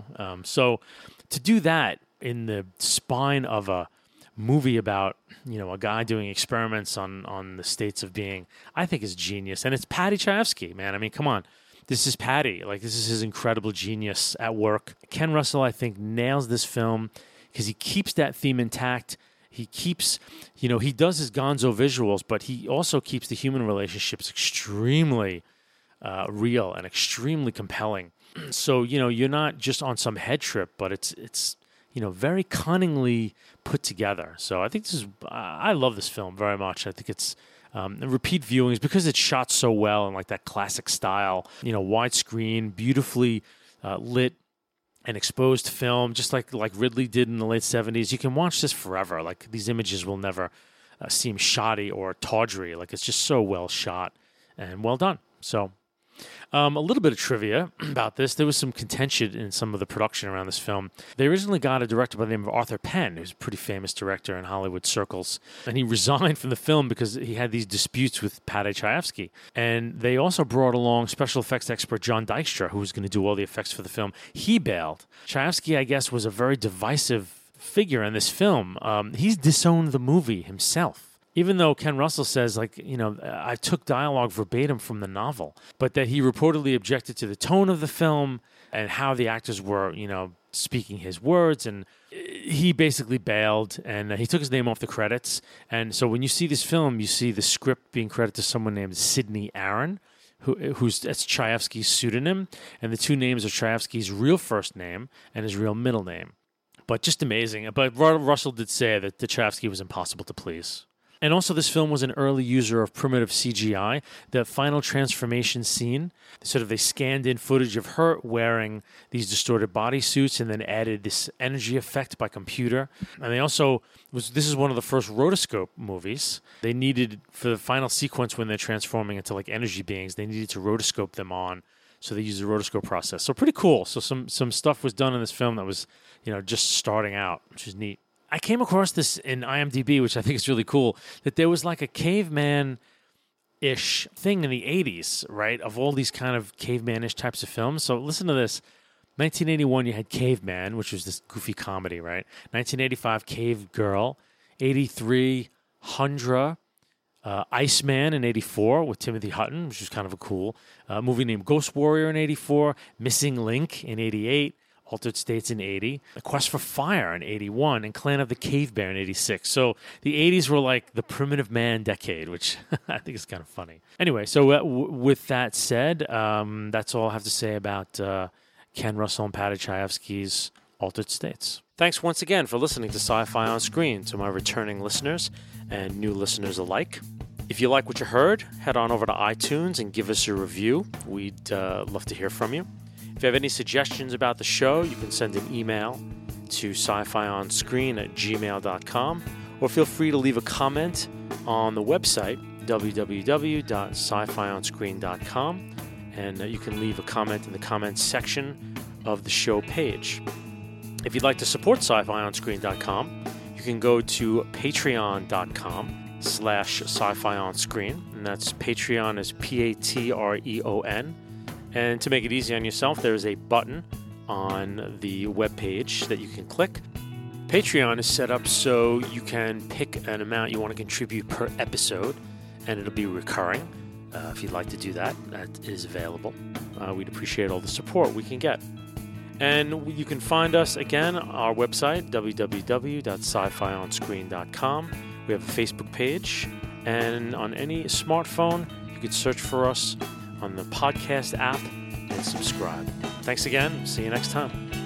So to do that in the spine of a movie about, a guy doing experiments on the states of being, I think is genius. And it's Paddy Chayefsky, man. I mean, come on. This is Paddy. Like, this is his incredible genius at work. Ken Russell, I think, nails this film because he keeps that theme intact. He keeps, he does his gonzo visuals, but he also keeps the human relationships extremely real and extremely compelling. So, you're not just on some head trip, but it's very cunningly put together. So I think I love this film very much. I think it's repeat viewings because it's shot so well in like that classic style, widescreen, beautifully lit and exposed film, just like Ridley did in the late 70s. You can watch this forever. Like, these images will never seem shoddy or tawdry. Like, it's just so well shot and well done. So A little bit of trivia about this. There was some contention in some of the production around this film. They originally got a director by the name of Arthur Penn, who's a pretty famous director in Hollywood circles. And he resigned from the film because he had these disputes with Paddy Chayefsky. And they also brought along special effects expert John Dykstra, who was going to do all the effects for the film. He bailed. Chayefsky, I guess, was a very divisive figure in this film. He's disowned the movie himself. Even though Ken Russell says, I took dialogue verbatim from the novel, but that he reportedly objected to the tone of the film and how the actors were, speaking his words. And he basically bailed, and he took his name off the credits. And so when you see this film, you see the script being credited to someone named Sidney Aaron, that's Chayefsky's pseudonym. And the two names are Chayefsky's real first name and his real middle name. But just amazing. But Russell did say that Chayefsky was impossible to please. And also, this film was an early user of primitive CGI. The final transformation scene, they scanned in footage of her wearing these distorted bodysuits and then added this energy effect by computer. And they also, this is one of the first rotoscope movies. They needed, for the final sequence when they're transforming into energy beings, they needed to rotoscope them on. So they used the rotoscope process. So pretty cool. So some stuff was done in this film that was, just starting out, which is neat. I came across this in IMDb, which I think is really cool, that there was a caveman-ish thing in the 80s, right, of all these kind of caveman-ish types of films. So listen to this. 1981, you had Caveman, which was this goofy comedy, right? 1985, Cave Girl. 83, Hundra. Iceman in 84 with Timothy Hutton, which was kind of a cool movie named Ghost Warrior in 84. Missing Link in 88. Altered States in 80, A Quest for Fire in 81, and Clan of the Cave Bear in 86. So the 80s were the primitive man decade, which I think is kind of funny. Anyway, so with that said, that's all I have to say about Ken Russell and Paddy Chayefsky's Altered States. Thanks once again for listening to Sci-Fi on Screen, to my returning listeners and new listeners alike. If you like what you heard, head on over to iTunes and give us a review. We'd love to hear from you. If you have any suggestions about the show, you can send an email to scifionscreen@gmail.com, or feel free to leave a comment on the website, www.scifionscreen.com, and you can leave a comment in the comments section of the show page. If you'd like to support scifionscreen.com, you can go to patreon.com/scifionscreen, and that's Patreon is Patreon. And to make it easy on yourself, there is a button on the webpage that you can click. Patreon is set up so you can pick an amount you want to contribute per episode, and it'll be recurring. If you'd like to do that, that is available. We'd appreciate all the support we can get. And you can find us, again, our website, www.scifionscreen.com. We have a Facebook page, and on any smartphone, you could search for us on the podcast app and subscribe. Thanks again. See you next time.